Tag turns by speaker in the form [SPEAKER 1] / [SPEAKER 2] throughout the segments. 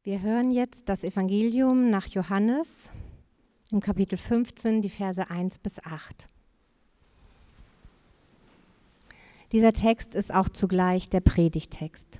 [SPEAKER 1] Wir hören jetzt das Evangelium nach Johannes im Kapitel 15, die Verse 1 bis 8. Dieser Text ist auch zugleich der Predigttext.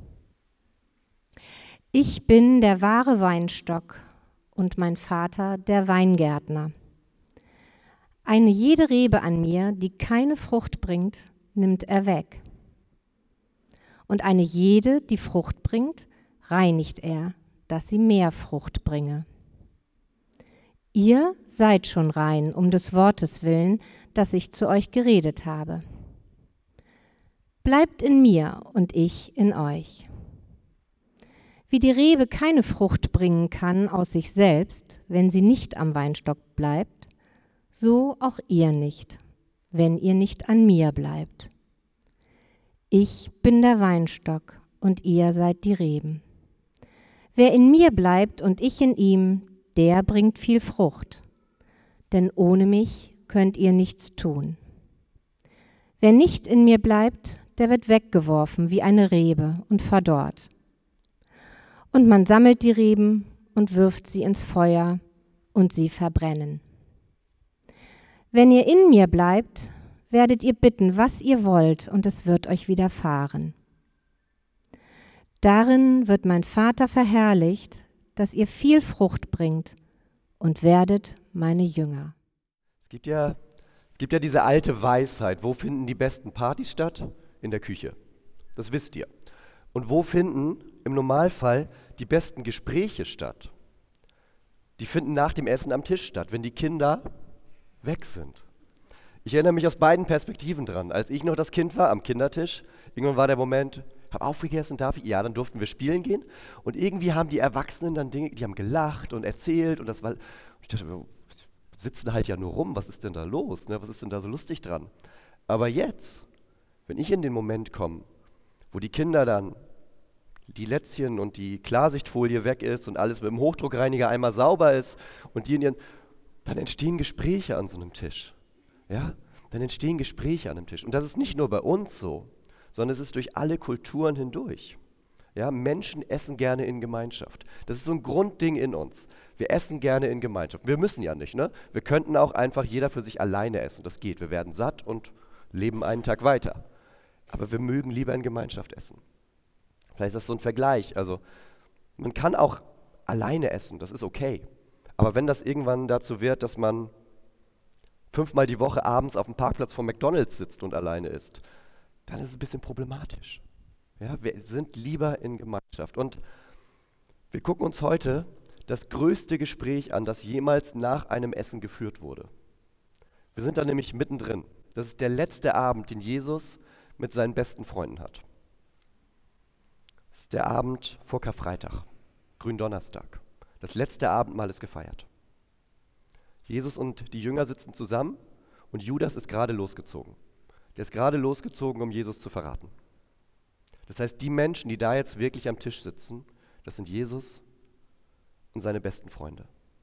[SPEAKER 1] Ich bin der wahre Weinstock und mein Vater der Weingärtner. Eine jede Rebe an mir, die keine Frucht bringt, nimmt er weg. Und eine jede, die Frucht bringt, reinigt er, dass sie mehr Frucht bringe. Ihr seid schon rein um des Wortes willen, das ich zu euch geredet habe. Bleibt in mir und ich in euch. Wie die Rebe keine Frucht bringen kann aus sich selbst, wenn sie nicht am Weinstock bleibt, so auch ihr nicht, wenn ihr nicht an mir bleibt. Ich bin der Weinstock und ihr seid die Reben. Wer in mir bleibt und ich in ihm, der bringt viel Frucht, denn ohne mich könnt ihr nichts tun. Wer nicht in mir bleibt, der wird weggeworfen wie eine Rebe und verdorrt. Und man sammelt die Reben und wirft sie ins Feuer und sie verbrennen. Wenn ihr in mir bleibt, werdet ihr bitten, was ihr wollt, und es wird euch widerfahren. Darin wird mein Vater verherrlicht, dass ihr viel Frucht bringt und werdet meine Jünger.
[SPEAKER 2] Es gibt ja diese alte Weisheit, wo finden die besten Partys statt? In der Küche. Das wisst ihr. Und wo finden im Normalfall die besten Gespräche statt? Die finden nach dem Essen am Tisch statt, wenn die Kinder weg sind. Ich erinnere mich aus beiden Perspektiven dran. Als ich noch das Kind war am Kindertisch, irgendwann war der Moment, hab aufgegessen, darf ich? Ja, dann durften wir spielen gehen. Und irgendwie haben die Erwachsenen dann Dinge, die haben gelacht und erzählt. Und ich dachte, wir sitzen halt ja nur rum, was ist denn da los? Ne? Was ist denn da so lustig dran? Aber jetzt, wenn ich in den Moment komme, wo die Kinder dann die Lätzchen und die Klarsichtfolie weg ist und alles mit dem Hochdruckreiniger einmal sauber ist und dann entstehen Gespräche an so einem Tisch. Ja? Dann entstehen Gespräche an einem Tisch. Und das ist nicht nur bei uns so, sondern es ist durch alle Kulturen hindurch. Ja? Menschen essen gerne in Gemeinschaft. Das ist so ein Grundding in uns. Wir essen gerne in Gemeinschaft. Wir müssen ja nicht, ne? Wir könnten auch einfach jeder für sich alleine essen. Das geht. Wir werden satt und leben einen Tag weiter. Aber wir mögen lieber in Gemeinschaft essen. Vielleicht ist das so ein Vergleich. Also man kann auch alleine essen, das ist okay. Aber wenn das irgendwann dazu wird, dass man 5-mal die Woche abends auf dem Parkplatz von McDonald's sitzt und alleine isst, dann ist es ein bisschen problematisch. Ja, wir sind lieber in Gemeinschaft. Und wir gucken uns heute das größte Gespräch an, das jemals nach einem Essen geführt wurde. Wir sind da nämlich mittendrin. Das ist der letzte Abend, den Jesus mit seinen besten Freunden hat. Das ist der Abend vor Karfreitag, Gründonnerstag. Das letzte Abendmahl ist gefeiert. Jesus und die Jünger sitzen zusammen und Judas ist gerade losgezogen. Der ist gerade losgezogen, um Jesus zu verraten. Das heißt, die Menschen, die da jetzt wirklich am Tisch sitzen, das sind Jesus und seine besten Freunde.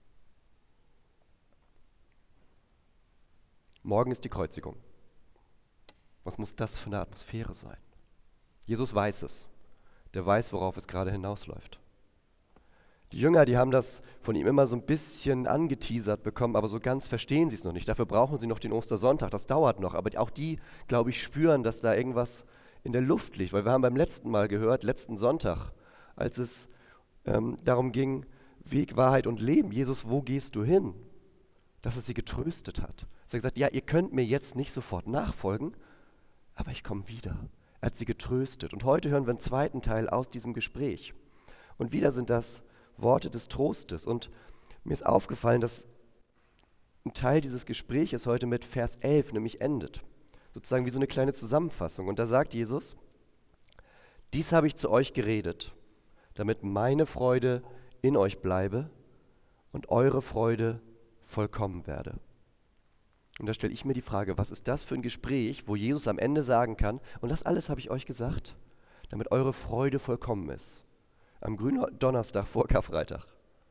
[SPEAKER 2] Morgen ist die Kreuzigung. Was muss das für eine Atmosphäre sein? Jesus weiß es. Der weiß, worauf es gerade hinausläuft. Die Jünger, die haben das von ihm immer so ein bisschen angeteasert bekommen, aber so ganz verstehen sie es noch nicht. Dafür brauchen sie noch den Ostersonntag, das dauert noch. Aber auch die, glaube ich, spüren, dass da irgendwas in der Luft liegt. Weil wir haben beim letzten Mal gehört, letzten Sonntag, als es darum ging, Weg, Wahrheit und Leben. Jesus, wo gehst du hin? Dass er sie getröstet hat. Er hat gesagt, ja, ihr könnt mir jetzt nicht sofort nachfolgen, aber ich komme wieder. Er hat sie getröstet. Und heute hören wir einen zweiten Teil aus diesem Gespräch. Und wieder sind das Worte des Trostes. Und mir ist aufgefallen, dass ein Teil dieses Gespräches heute mit Vers 11 nämlich endet. Sozusagen wie so eine kleine Zusammenfassung. Und da sagt Jesus, dies habe ich zu euch geredet, damit meine Freude in euch bleibe und eure Freude vollkommen werde. Und da stelle ich mir die Frage, was ist das für ein Gespräch, wo Jesus am Ende sagen kann, und das alles habe ich euch gesagt, damit eure Freude vollkommen ist. Am Gründonnerstag vor Karfreitag.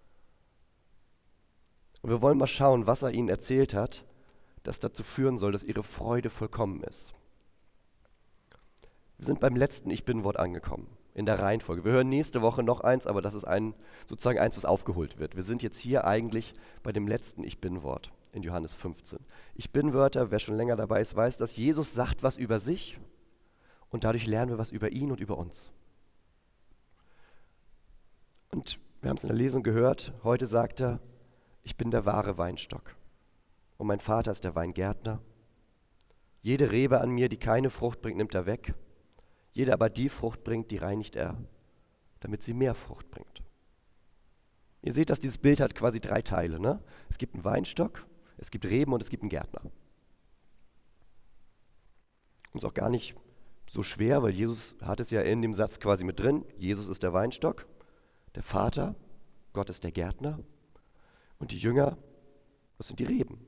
[SPEAKER 2] Und wir wollen mal schauen, was er ihnen erzählt hat, das dazu führen soll, dass ihre Freude vollkommen ist. Wir sind beim letzten Ich Bin-Wort angekommen. in der Reihenfolge. Wir hören nächste Woche noch eins, aber das ist sozusagen eins, was aufgeholt wird. Wir sind jetzt hier eigentlich bei dem letzten Ich Bin-Wort in Johannes 15. Ich Bin-Wörter, wer schon länger dabei ist, weiß, dass Jesus sagt was über sich und dadurch lernen wir was über ihn und über uns. Und wir haben es in der Lesung gehört, heute sagt er, ich bin der wahre Weinstock und mein Vater ist der Weingärtner. Jede Rebe an mir, die keine Frucht bringt, nimmt er weg. Jede aber die Frucht bringt, die reinigt er, damit sie mehr Frucht bringt. Ihr seht, dass dieses Bild hat quasi 3 Teile. Ne? Es gibt einen Weinstock, es gibt Reben und es gibt einen Gärtner. Und ist auch gar nicht so schwer, weil Jesus hat es ja in dem Satz quasi mit drin. Jesus ist der Weinstock, der Vater, Gott ist der Gärtner und die Jünger, das sind die Reben.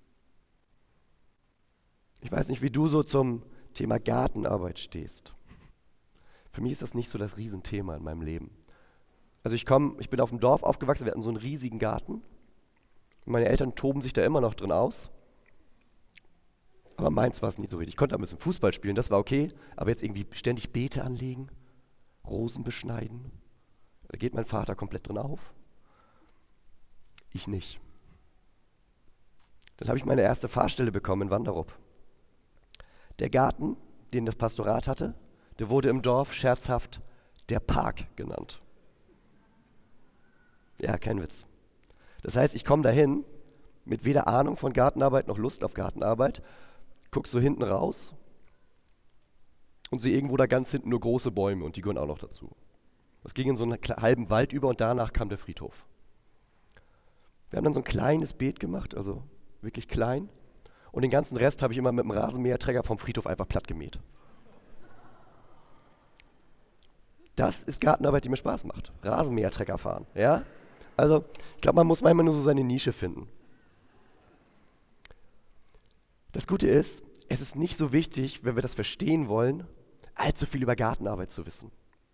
[SPEAKER 2] Ich weiß nicht, wie du so zum Thema Gartenarbeit stehst. Für mich ist das nicht so das Riesenthema in meinem Leben. Also ich bin auf dem Dorf aufgewachsen, wir hatten so einen riesigen Garten. Und meine Eltern toben sich da immer noch drin aus. Aber meins war es nie so richtig. Ich konnte ein bisschen Fußball spielen, das war okay. Aber jetzt irgendwie ständig Beete anlegen, Rosen beschneiden. Da geht mein Vater komplett drin auf. Ich nicht. Dann habe ich meine erste Fahrstelle bekommen in Wanderup. Der Garten, den das Pastorat hatte, der wurde im Dorf scherzhaft der Park genannt. Ja, kein Witz. Das heißt, ich komme dahin mit weder Ahnung von Gartenarbeit noch Lust auf Gartenarbeit, guck so hinten raus und sehe irgendwo da ganz hinten nur große Bäume und die gehören auch noch dazu. Das ging in so einen halben Wald über und danach kam der Friedhof. Wir haben dann so ein kleines Beet gemacht, also wirklich klein. Und den ganzen Rest habe ich immer mit dem Rasenmäherträger vom Friedhof einfach platt gemäht. Das ist Gartenarbeit, die mir Spaß macht. Rasenmähertrecker fahren, ja? Also, ich glaube, man muss manchmal nur so seine Nische finden. Das Gute ist, es ist nicht so wichtig, wenn wir das verstehen wollen, allzu viel über Gartenarbeit zu wissen.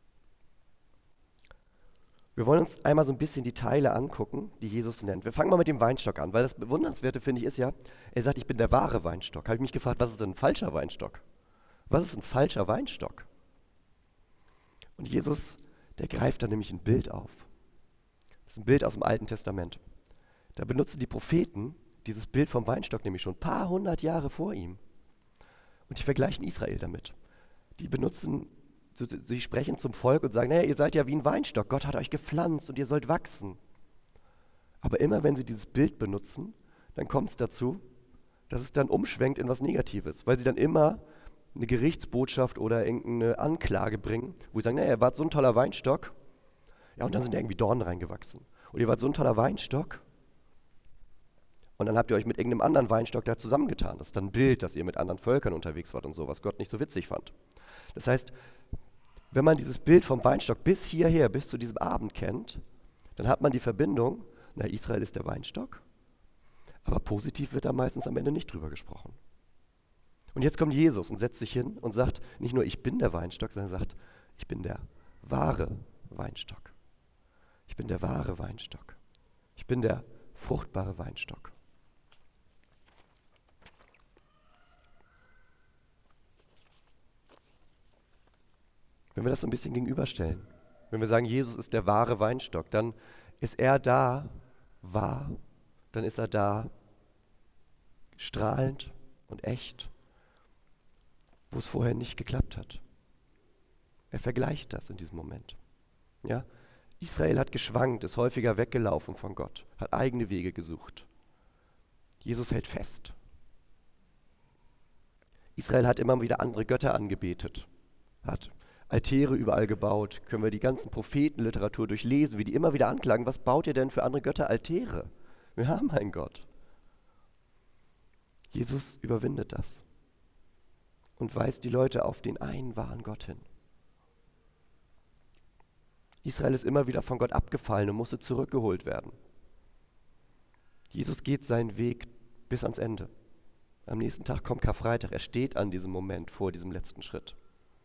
[SPEAKER 2] Wir wollen uns einmal so ein bisschen die Teile angucken, die Jesus nennt. Wir fangen mal mit dem Weinstock an, weil das Bewundernswerte, finde ich, ist ja, er sagt, ich bin der wahre Weinstock. Habe ich mich gefragt, was ist denn ein falscher Weinstock? Was ist ein falscher Weinstock? Und Jesus, der greift da nämlich ein Bild auf. Das ist ein Bild aus dem Alten Testament. Da benutzen die Propheten dieses Bild vom Weinstock nämlich schon ein paar hundert Jahre vor ihm. Und die vergleichen Israel damit. Sie sprechen zum Volk und sagen, naja, ihr seid ja wie ein Weinstock, Gott hat euch gepflanzt und ihr sollt wachsen. Aber immer wenn sie dieses Bild benutzen, dann kommt es dazu, dass es dann umschwenkt in was Negatives, weil sie dann immer eine Gerichtsbotschaft oder irgendeine Anklage bringen, wo sie sagen, naja, ihr wart so ein toller Weinstock, ja, und dann sind da irgendwie Dornen reingewachsen. Und ihr wart so ein toller Weinstock, und dann habt ihr euch mit irgendeinem anderen Weinstock da zusammengetan. Das ist dann ein Bild, dass ihr mit anderen Völkern unterwegs wart und so, was Gott nicht so witzig fand. Das heißt, wenn man dieses Bild vom Weinstock bis hierher, bis zu diesem Abend kennt, dann hat man die Verbindung, na, Israel ist der Weinstock, aber positiv wird da meistens am Ende nicht drüber gesprochen. Und jetzt kommt Jesus und setzt sich hin und sagt, nicht nur ich bin der Weinstock, sondern er sagt, ich bin der wahre Weinstock. Ich bin der wahre Weinstock. Ich bin der fruchtbare Weinstock. Wenn wir das so ein bisschen gegenüberstellen, wenn wir sagen, Jesus ist der wahre Weinstock, dann ist er da wahr, dann ist er da strahlend und echt, wo es vorher nicht geklappt hat. Er vergleicht das in diesem Moment. Ja? Israel hat geschwankt, ist häufiger weggelaufen von Gott, hat eigene Wege gesucht. Jesus hält fest. Israel hat immer wieder andere Götter angebetet, hat Altäre überall gebaut. Können wir die ganzen Prophetenliteratur durchlesen, wie die immer wieder anklagen, was baut ihr denn für andere Götter Altäre? Wir haben einen Gott. Jesus überwindet das und weist die Leute auf den einen wahren Gott hin. Israel ist immer wieder von Gott abgefallen und musste zurückgeholt werden. Jesus geht seinen Weg bis ans Ende. Am nächsten Tag kommt Karfreitag. Er steht an diesem Moment vor diesem letzten Schritt.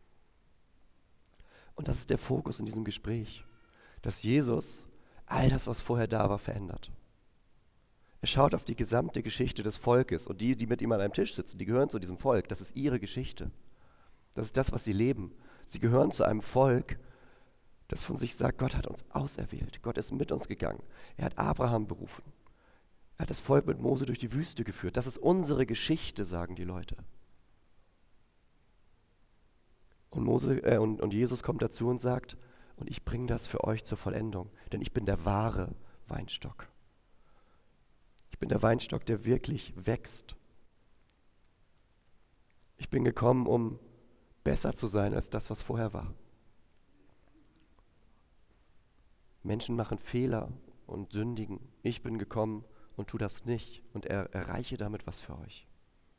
[SPEAKER 2] Und das ist der Fokus in diesem Gespräch, dass Jesus all das, was vorher da war, verändert. Er schaut auf die gesamte Geschichte des Volkes und die mit ihm an einem Tisch sitzen, die gehören zu diesem Volk. Das ist ihre Geschichte. Das ist das, was sie leben. Sie gehören zu einem Volk, das von sich sagt, Gott hat uns auserwählt, Gott ist mit uns gegangen, er hat Abraham berufen, er hat das Volk mit Mose durch die Wüste geführt. Das ist unsere Geschichte, sagen die Leute. Und Jesus kommt dazu und sagt, und ich bringe das für euch zur Vollendung, denn ich bin der wahre Weinstock. Ich bin der Weinstock, der wirklich wächst. Ich bin gekommen, um besser zu sein als das, was vorher war. Menschen machen Fehler und sündigen. Ich bin gekommen und tu das nicht und erreiche damit was für euch.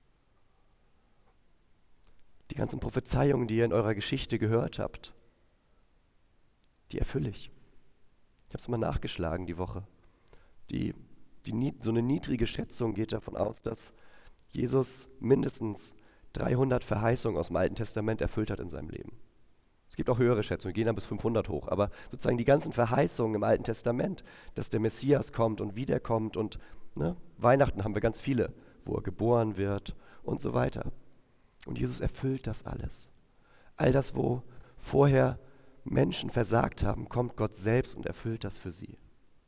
[SPEAKER 2] Die ganzen Prophezeiungen, die ihr in eurer Geschichte gehört habt, die erfülle ich. Ich habe es mal nachgeschlagen die Woche. So eine niedrige Schätzung geht davon aus, dass Jesus mindestens 300 Verheißungen aus dem Alten Testament erfüllt hat in seinem Leben. Es gibt auch höhere Schätzungen, die gehen dann bis 500 hoch, aber sozusagen die ganzen Verheißungen im Alten Testament, dass der Messias kommt und wiederkommt und Weihnachten haben wir ganz viele, wo er geboren wird und so weiter. Und Jesus erfüllt das alles. All das, wo vorher Menschen versagt haben, kommt Gott selbst und erfüllt das für sie.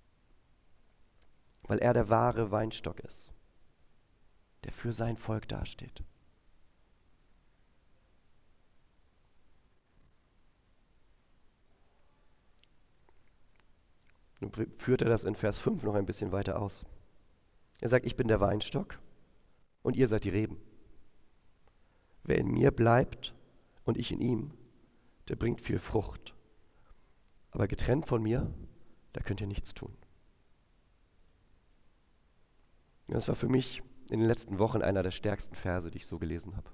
[SPEAKER 2] Weil er der wahre Weinstock ist, der für sein Volk dasteht. Nun führt er das in Vers 5 noch ein bisschen weiter aus. Er sagt, ich bin der Weinstock und ihr seid die Reben. Wer in mir bleibt und ich in ihm, der bringt viel Frucht. Aber getrennt von mir, da könnt ihr nichts tun. Das war für mich in den letzten Wochen einer der stärksten Verse, die ich so gelesen habe.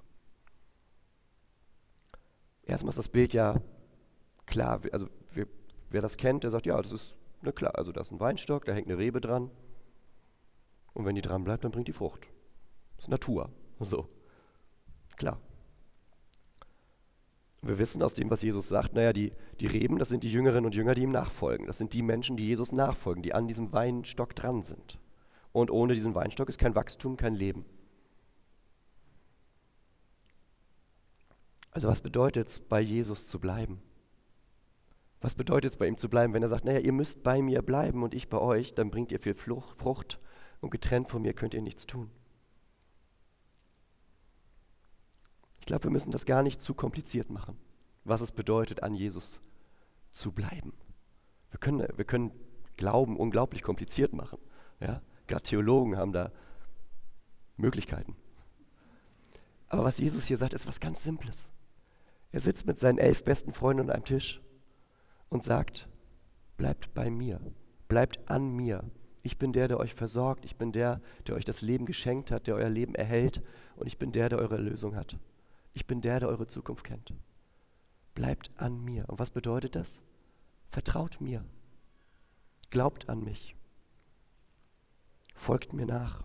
[SPEAKER 2] Erstmal ist das Bild ja klar, also wer das kennt, der sagt, ja, das ist klar, also da ist ein Weinstock, da hängt eine Rebe dran und wenn die dran bleibt, dann bringt die Frucht. Das ist Natur, so, klar. Wir wissen aus dem, was Jesus sagt, die Reben, das sind die Jüngerinnen und Jünger, die ihm nachfolgen. Das sind die Menschen, die Jesus nachfolgen, die an diesem Weinstock dran sind. Und ohne diesen Weinstock ist kein Wachstum, kein Leben. Also was bedeutet es, bei Jesus zu bleiben? Was bedeutet es, bei ihm zu bleiben, wenn er sagt, ihr müsst bei mir bleiben und ich bei euch, dann bringt ihr viel Frucht und getrennt von mir könnt ihr nichts tun. Ich glaube, wir müssen das gar nicht zu kompliziert machen, was es bedeutet, an Jesus zu bleiben. Wir können Glauben unglaublich kompliziert machen. Ja? Gerade Theologen haben da Möglichkeiten. Aber was Jesus hier sagt, ist was ganz Simples. Er sitzt mit seinen 11 besten Freunden an einem Tisch und sagt, bleibt bei mir, bleibt an mir. Ich bin der euch versorgt, ich bin der euch das Leben geschenkt hat, der euer Leben erhält und ich bin der eure Erlösung hat. Ich bin der eure Zukunft kennt. Bleibt an mir. Und was bedeutet das? Vertraut mir. Glaubt an mich. Folgt mir nach.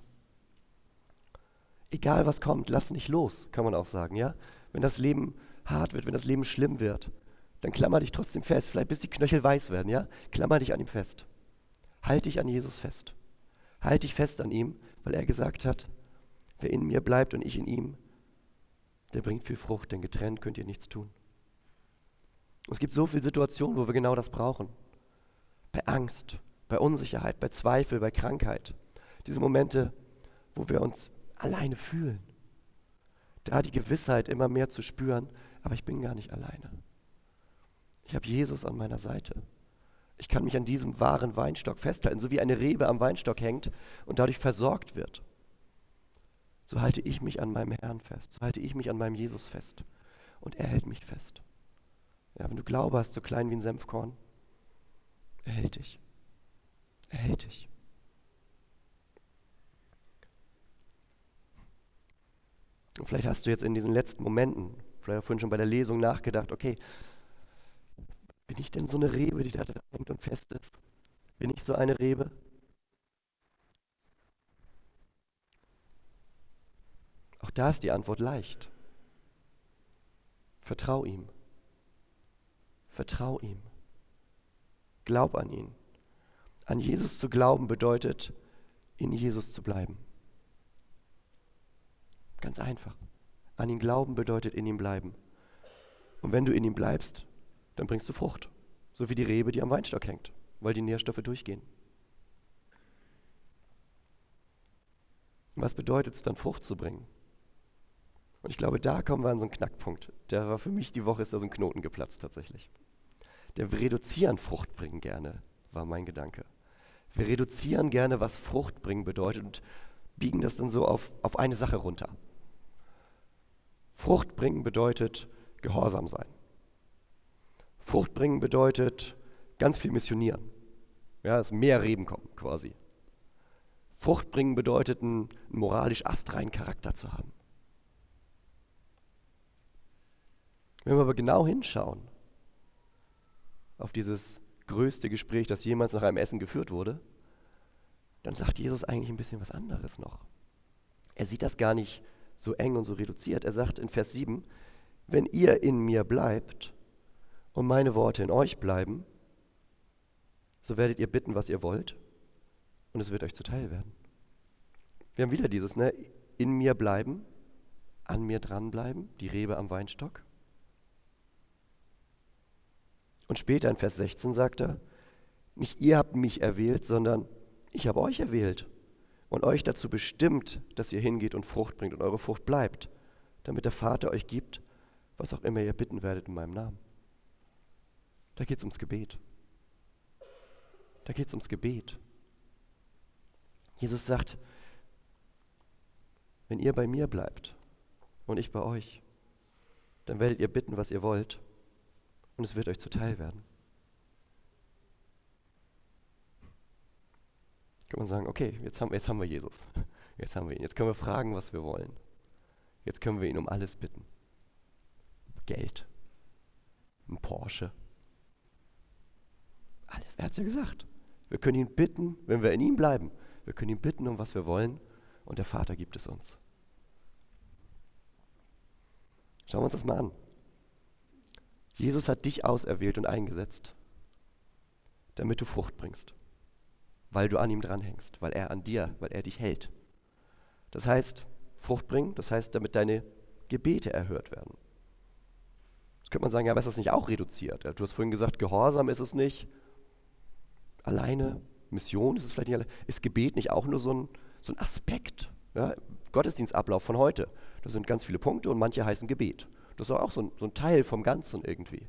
[SPEAKER 2] Egal was kommt, lass nicht los, kann man auch sagen, ja? Wenn das Leben hart wird, wenn das Leben schlimm wird, dann klammer dich trotzdem fest, vielleicht bis die Knöchel weiß werden, ja? Klammer dich an ihm fest. Halt dich an Jesus fest. Halt dich fest an ihm, weil er gesagt hat, wer in mir bleibt und ich in ihm, der bringt viel Frucht, denn getrennt könnt ihr nichts tun. Es gibt so viele Situationen, wo wir genau das brauchen. Bei Angst, bei Unsicherheit, bei Zweifel, bei Krankheit. Diese Momente, wo wir uns alleine fühlen. Da die Gewissheit immer mehr zu spüren, aber ich bin gar nicht alleine. Ich habe Jesus an meiner Seite. Ich kann mich an diesem wahren Weinstock festhalten, so wie eine Rebe am Weinstock hängt und dadurch versorgt wird. So halte ich mich an meinem Herrn fest, so halte ich mich an meinem Jesus fest und er hält mich fest. Ja, wenn du Glaube hast, so klein wie ein Senfkorn, er hält dich. Er hält dich. Und vielleicht hast du jetzt in diesen letzten Momenten, vielleicht auch vorhin schon bei der Lesung nachgedacht, okay, bin ich denn so eine Rebe, die da dran hängt und fest ist? Bin ich so eine Rebe? Auch da ist die Antwort leicht. Vertrau ihm. Vertrau ihm. Glaub an ihn. An Jesus zu glauben bedeutet, in Jesus zu bleiben. Ganz einfach. An ihn glauben bedeutet in ihm bleiben. Und wenn du in ihm bleibst, dann bringst du Frucht. So wie die Rebe, die am Weinstock hängt, weil die Nährstoffe durchgehen. Was bedeutet es dann, Frucht zu bringen? Und ich glaube, da kommen wir an so einen Knackpunkt. Der war für mich, die Woche ist da so ein Knoten geplatzt tatsächlich. Wir reduzieren Frucht bringen gerne, war mein Gedanke. Wir reduzieren gerne, was Frucht bringen bedeutet und biegen das dann so auf eine Sache runter. Frucht bringen bedeutet Gehorsam sein. Frucht bringen bedeutet ganz viel missionieren. Ja, dass mehr Reben kommen quasi. Frucht bringen bedeutet, einen moralisch astreinen Charakter zu haben. Wenn wir aber genau hinschauen auf dieses größte Gespräch, das jemals nach einem Essen geführt wurde, dann sagt Jesus eigentlich ein bisschen was anderes noch. Er sieht das gar nicht so eng und so reduziert. Er sagt in Vers 7, wenn ihr in mir bleibt und meine Worte in euch bleiben, so werdet ihr bitten, was ihr wollt, und es wird euch zuteil werden. Wir haben wieder dieses, in mir bleiben, an mir dranbleiben, die Rebe am Weinstock. Und später in Vers 16 sagt er, nicht ihr habt mich erwählt, sondern ich habe euch erwählt und euch dazu bestimmt, dass ihr hingeht und Frucht bringt und eure Frucht bleibt, damit der Vater euch gibt, was auch immer ihr bitten werdet in meinem Namen. Da geht es ums Gebet. Da geht es ums Gebet. Jesus sagt, wenn ihr bei mir bleibt und ich bei euch, dann werdet ihr bitten, was ihr wollt, und es wird euch zuteil werden. Kann man sagen, okay, jetzt haben wir Jesus. Jetzt haben wir ihn. Jetzt können wir fragen, was wir wollen. Jetzt können wir ihn um alles bitten. Geld, ein Porsche, alles. Er hat es ja gesagt. Wir können ihn bitten, wenn wir in ihm bleiben. Wir können ihn bitten, um was wir wollen, und der Vater gibt es uns. Schauen wir uns das mal an. Jesus hat dich auserwählt und eingesetzt, damit du Frucht bringst, weil du an ihm dranhängst, weil er an dir, weil er dich hält. Das heißt, Frucht bringen, das heißt, damit deine Gebete erhört werden. Jetzt könnte man sagen, ja, aber ist das nicht auch reduziert? Du hast vorhin gesagt, Gehorsam ist es nicht, alleine, Mission ist es vielleicht nicht alleine. Ist Gebet nicht auch nur so ein Aspekt? Ja? Gottesdienstablauf von heute, da sind ganz viele Punkte und manche heißen Gebet. Das ist auch so ein Teil vom Ganzen irgendwie.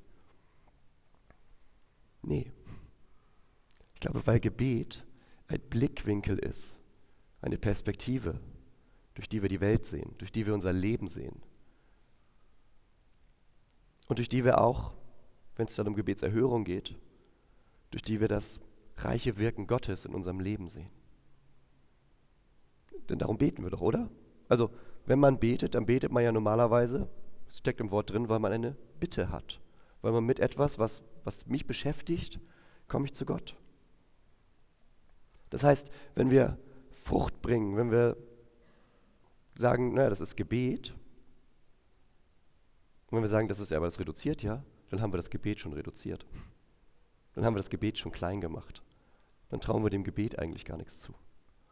[SPEAKER 2] Nee. Ich glaube, weil Gebet ein Blickwinkel ist, eine Perspektive, durch die wir die Welt sehen, durch die wir unser Leben sehen. Und durch die wir auch, wenn es dann um Gebetserhörung geht, durch die wir das reiche Wirken Gottes in unserem Leben sehen. Denn darum beten wir doch, oder? Also, wenn man betet, dann betet man ja normalerweise, es steckt im Wort drin, weil man eine Bitte hat. Weil man mit etwas, was mich beschäftigt, komme ich zu Gott. Das heißt, wenn wir Frucht bringen, wenn wir sagen, naja, das ist Gebet, und wenn wir sagen, das ist ja, aber das reduziert ja, dann haben wir das Gebet schon reduziert. Dann haben wir das Gebet schon klein gemacht. Dann trauen wir dem Gebet eigentlich gar nichts zu.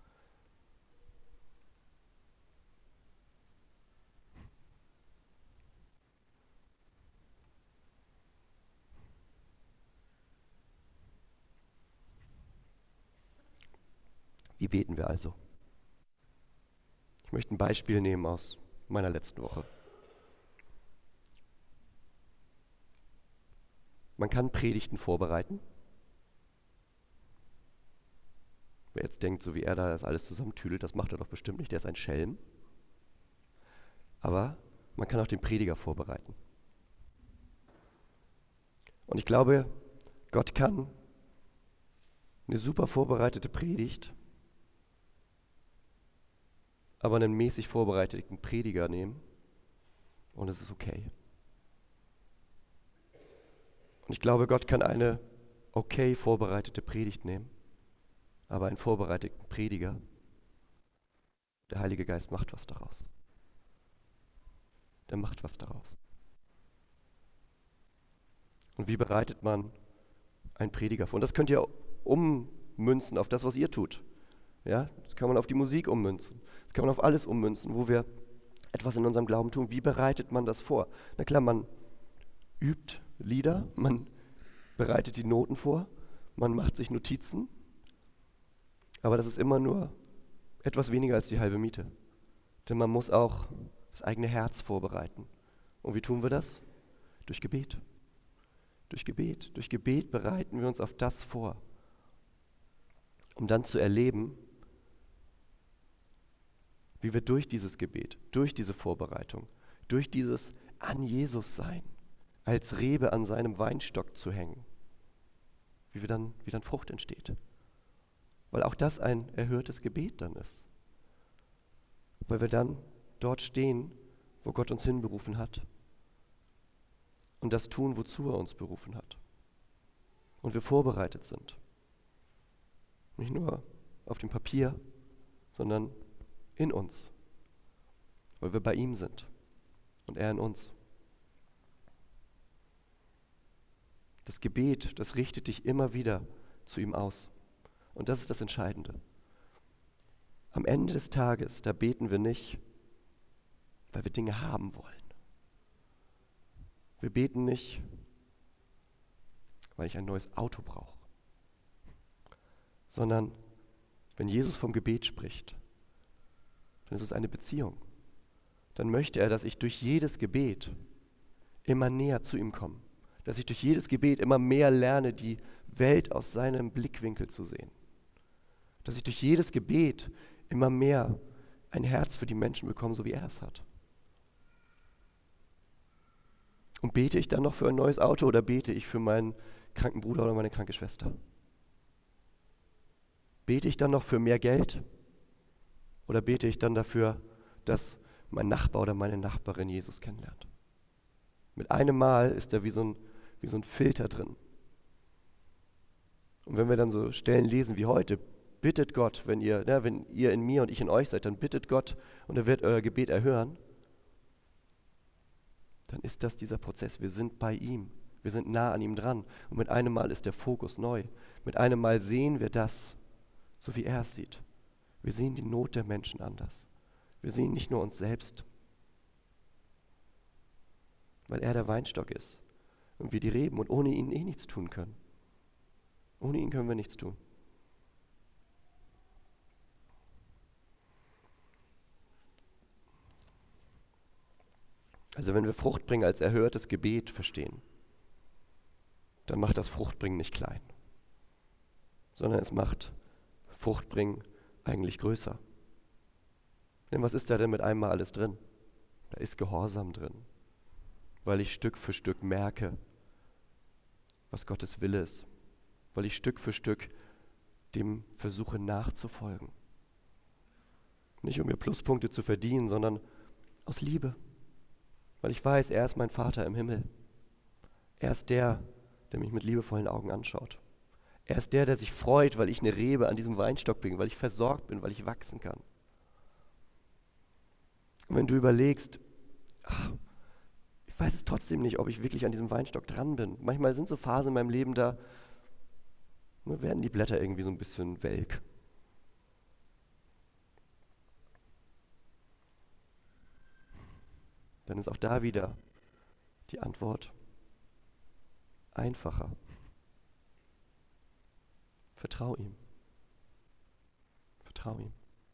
[SPEAKER 2] Wie beten wir also? Ich möchte ein Beispiel nehmen aus meiner letzten Woche. Man kann Predigten vorbereiten. Wer jetzt denkt, so wie er da das alles zusammentüdelt, das macht er doch bestimmt nicht, der ist ein Schelm. Aber man kann auch den Prediger vorbereiten. Und ich glaube, Gott kann eine super vorbereitete Predigt, aber einen mäßig vorbereiteten Prediger nehmen und es ist okay. Und ich glaube, Gott kann eine okay vorbereitete Predigt nehmen, aber einen vorbereiteten Prediger. Der Heilige Geist macht was daraus. Der macht was daraus. Und wie bereitet man einen Prediger vor? Und das könnt ihr ummünzen auf das, was ihr tut. Ja, das kann man auf die Musik ummünzen. Das kann man auf alles ummünzen, wo wir etwas in unserem Glauben tun. Wie bereitet man das vor? Na klar, man übt Lieder, man bereitet die Noten vor, man macht sich Notizen, aber das ist immer nur etwas weniger als die halbe Miete. Denn man muss auch das eigene Herz vorbereiten. Und wie tun wir das? Durch Gebet. Durch Gebet. Durch Gebet bereiten wir uns auf das vor, um dann zu erleben, wie wir durch dieses Gebet, durch diese Vorbereitung, durch dieses an Jesus sein, als Rebe an seinem Weinstock zu hängen, wie dann Frucht entsteht. Weil auch das ein erhörtes Gebet dann ist. Weil wir dann dort stehen, wo Gott uns hinberufen hat. Und das tun, wozu er uns berufen hat. Und wir vorbereitet sind. Nicht nur auf dem Papier, sondern in uns. Weil wir bei ihm sind. Und er in uns. Das Gebet, das richtet dich immer wieder zu ihm aus. Und das ist das Entscheidende. Am Ende des Tages, da beten wir nicht, weil wir Dinge haben wollen. Wir beten nicht, weil ich ein neues Auto brauche. Sondern wenn Jesus vom Gebet spricht, dann ist es eine Beziehung. Dann möchte er, dass ich durch jedes Gebet immer näher zu ihm komme. Dass ich durch jedes Gebet immer mehr lerne, die Welt aus seinem Blickwinkel zu sehen. Dass ich durch jedes Gebet immer mehr ein Herz für die Menschen bekomme, so wie er es hat. Und bete ich dann noch für ein neues Auto oder bete ich für meinen kranken Bruder oder meine kranke Schwester? Bete ich dann noch für mehr Geld? Oder bete ich dann dafür, dass mein Nachbar oder meine Nachbarin Jesus kennenlernt? Mit einem Mal ist da wie so ein Filter drin. Und wenn wir dann so Stellen lesen wie heute, bittet Gott, wenn ihr in mir und ich in euch seid, dann bittet Gott und er wird euer Gebet erhören, dann ist das dieser Prozess. Wir sind bei ihm, wir sind nah an ihm dran und mit einem Mal ist der Fokus neu. Mit einem Mal sehen wir das, so wie er es sieht. Wir sehen die Not der Menschen anders. Wir sehen nicht nur uns selbst, weil er der Weinstock ist und wir die Reben und ohne ihn nichts tun können. Ohne ihn können wir nichts tun. Also wenn wir Fruchtbringen als erhörtes Gebet verstehen, dann macht das Fruchtbringen nicht klein, sondern es macht Fruchtbringen eigentlich größer. Denn was ist da denn mit einmal alles drin? Da ist Gehorsam drin, weil ich Stück für Stück merke, was Gottes Wille ist, weil ich Stück für Stück dem versuche nachzufolgen. Nicht um mir Pluspunkte zu verdienen, sondern aus Liebe. Weil ich weiß, er ist mein Vater im Himmel. Er ist der mich mit liebevollen Augen anschaut. Er ist der sich freut, weil ich eine Rebe an diesem Weinstock bin, weil ich versorgt bin, weil ich wachsen kann. Und wenn du überlegst, ich weiß es trotzdem nicht, ob ich wirklich an diesem Weinstock dran bin. Manchmal sind so Phasen in meinem Leben, da werden die Blätter irgendwie so ein bisschen welk. Dann ist auch da wieder die Antwort einfacher. Vertrau ihm. Vertrau ihm.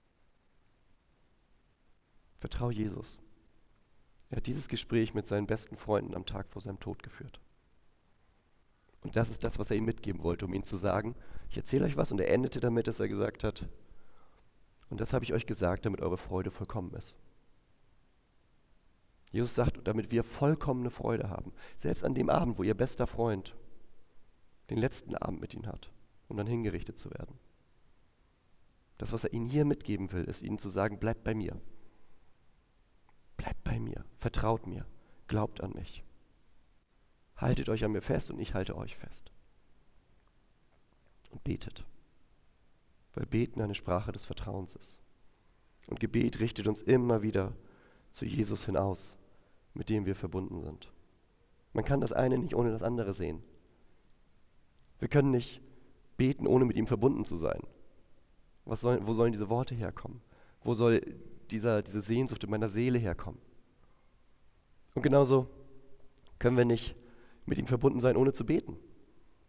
[SPEAKER 2] Vertrau Jesus. Er hat dieses Gespräch mit seinen besten Freunden am Tag vor seinem Tod geführt. Und das ist das, was er ihm mitgeben wollte, um ihnen zu sagen, ich erzähle euch was, und er endete damit, dass er gesagt hat, und das habe ich euch gesagt, damit eure Freude vollkommen ist. Jesus sagt, damit wir vollkommene Freude haben. Selbst an dem Abend, wo ihr bester Freund den letzten Abend mit ihnen hat, um dann hingerichtet zu werden. Das, was er ihnen hier mitgeben will, ist ihnen zu sagen, bleibt bei mir. Bleibt bei mir, vertraut mir, glaubt an mich. Haltet euch an mir fest und ich halte euch fest. Und betet. Weil Beten eine Sprache des Vertrauens ist. Und Gebet richtet uns immer wieder zu Jesus hinaus, mit dem wir verbunden sind. Man kann das eine nicht ohne das andere sehen. Wir können nicht beten, ohne mit ihm verbunden zu sein. Wo sollen diese Worte herkommen? Wo soll diese Sehnsucht in meiner Seele herkommen? Und genauso können wir nicht mit ihm verbunden sein, ohne zu beten.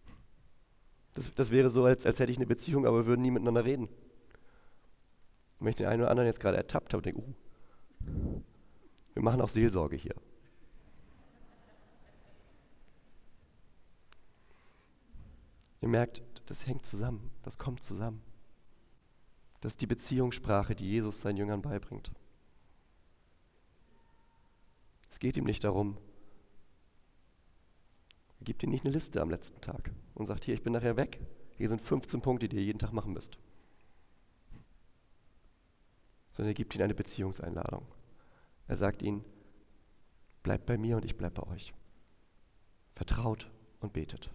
[SPEAKER 2] Das wäre so, als hätte ich eine Beziehung, aber wir würden nie miteinander reden. Und wenn ich den einen oder anderen jetzt gerade ertappt habe und denke, wir machen auch Seelsorge hier. Ihr merkt, das hängt zusammen, das kommt zusammen. Das ist die Beziehungssprache, die Jesus seinen Jüngern beibringt. Es geht ihm nicht darum, er gibt ihnen nicht eine Liste am letzten Tag und sagt, hier, ich bin nachher weg, hier sind 15 Punkte, die ihr jeden Tag machen müsst. Sondern er gibt ihnen eine Beziehungseinladung. Er sagt ihnen, bleibt bei mir und ich bleib bei euch. Vertraut und betet.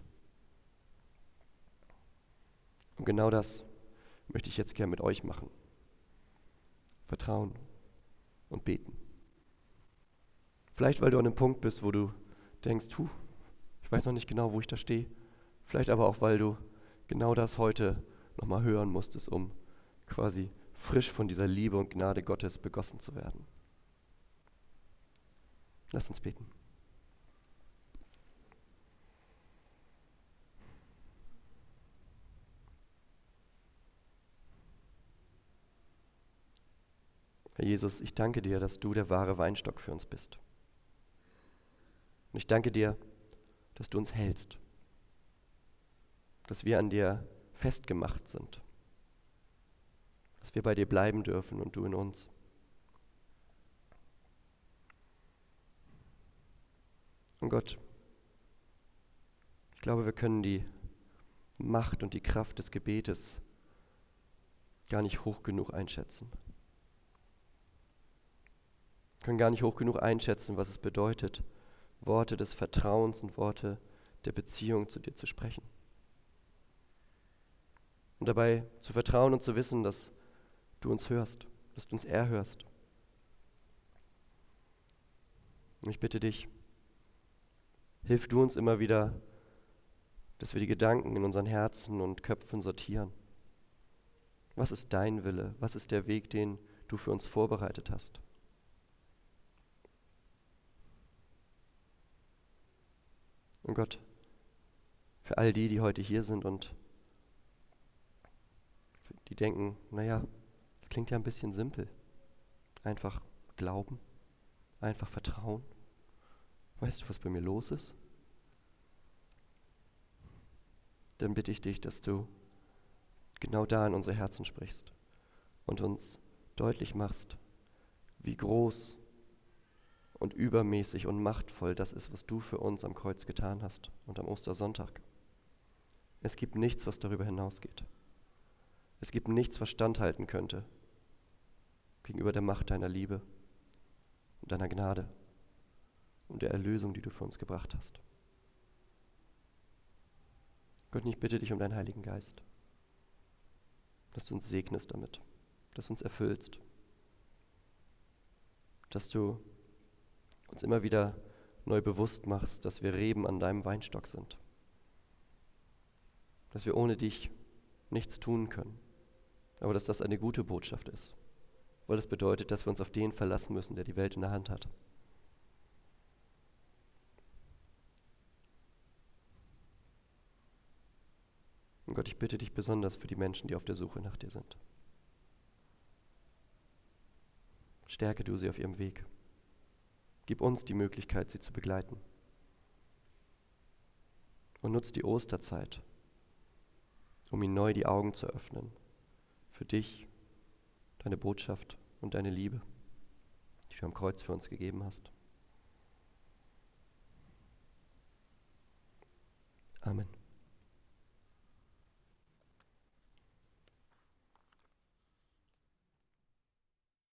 [SPEAKER 2] Und genau das möchte ich jetzt gerne mit euch machen. Vertrauen und beten. Vielleicht, weil du an einem Punkt bist, wo du denkst, ich weiß noch nicht genau, wo ich da stehe. Vielleicht aber auch, weil du genau das heute nochmal hören musstest, um quasi frisch von dieser Liebe und Gnade Gottes begossen zu werden. Lass uns beten. Herr Jesus, ich danke dir, dass du der wahre Weinstock für uns bist. Und ich danke dir, dass du uns hältst, dass wir an dir festgemacht sind, dass wir bei dir bleiben dürfen und du in uns. Und Gott, ich glaube, wir können die Macht und die Kraft des Gebetes gar nicht hoch genug einschätzen. Wir können gar nicht hoch genug einschätzen, was es bedeutet, Worte des Vertrauens und Worte der Beziehung zu dir zu sprechen. Und dabei zu vertrauen und zu wissen, dass du uns hörst, dass du uns erhörst. Und ich bitte dich, hilf du uns immer wieder, dass wir die Gedanken in unseren Herzen und Köpfen sortieren. Was ist dein Wille? Was ist der Weg, den du für uns vorbereitet hast? Und Gott, für all die, die heute hier sind und die denken, das klingt ja ein bisschen simpel. Einfach glauben, einfach vertrauen. Weißt du, was bei mir los ist? Dann bitte ich dich, dass du genau da in unsere Herzen sprichst und uns deutlich machst, wie groß und übermäßig und machtvoll das ist, was du für uns am Kreuz getan hast und am Ostersonntag. Es gibt nichts, was darüber hinausgeht. Es gibt nichts, was standhalten könnte gegenüber der Macht deiner Liebe und deiner Gnade und der Erlösung, die du für uns gebracht hast. Gott, ich bitte dich um deinen Heiligen Geist, dass du uns segnest damit, dass du uns erfüllst, dass du uns immer wieder neu bewusst machst, dass wir Reben an deinem Weinstock sind, dass wir ohne dich nichts tun können, aber dass das eine gute Botschaft ist, weil das bedeutet, dass wir uns auf den verlassen müssen, der die Welt in der Hand hat. Und Gott, ich bitte dich besonders für die Menschen, die auf der Suche nach dir sind. Stärke du sie auf ihrem Weg. Gib uns die Möglichkeit, sie zu begleiten. Und nutz die Osterzeit, um ihnen neu die Augen zu öffnen für dich, deine Botschaft und deine Liebe, die du am Kreuz für uns gegeben hast. Amen.